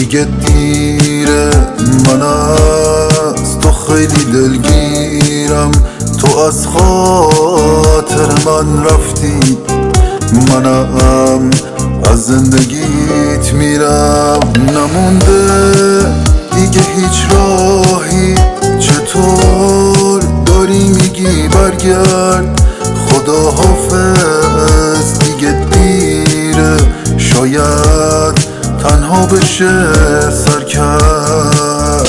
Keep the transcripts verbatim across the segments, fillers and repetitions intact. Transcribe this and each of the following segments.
دیگه دیره، من از تو خیلی دلگیرم. تو از خاطر من رفتی، منم از زندگیت میرم. نمونده دیگه هیچ راهی، چطور داری میگی برگرد؟ خدا حافظ دیگه دیره، شاید تنها بشه سر کرد.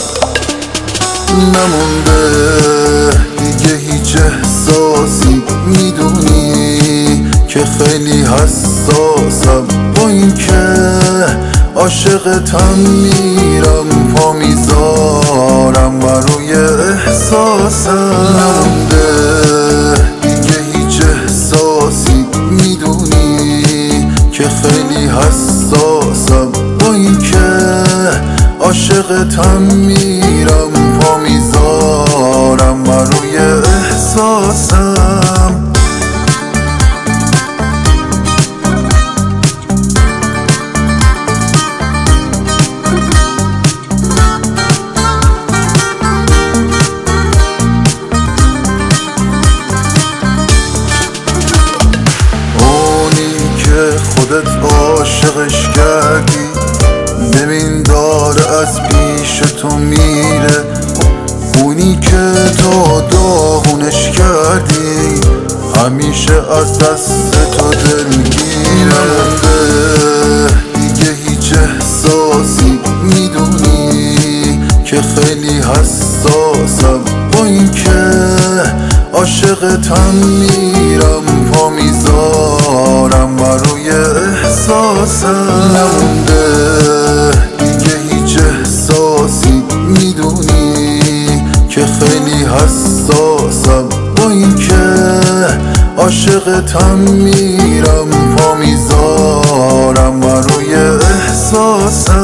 نمونده دیگه هیچ احساسی، میدونی که خیلی حساسم. با این که عاشقتم میرم، پا میذارم بر روی احساسم. نمونده دیگه هیچ احساسی، میدونی که خیلی حساسم. با این که عاشقتم میرم، پا میذارم بر روی احساسم. خودت عاشقش کردی، ببین داره از پیش تو میره. اونی که تو داغونش کردی، همیشه از دست تو دلگیره. دیگه هیچ احساسی، میدونی که خیلی حساسم. با این که عاشقتم میرم، پا میذارم بر روی احساسم. نمونده دیگه هیچ احساسی، میدونی که خیلی حساسم. با این که عاشقتم میرم، پا میذارم بر روی احساسم.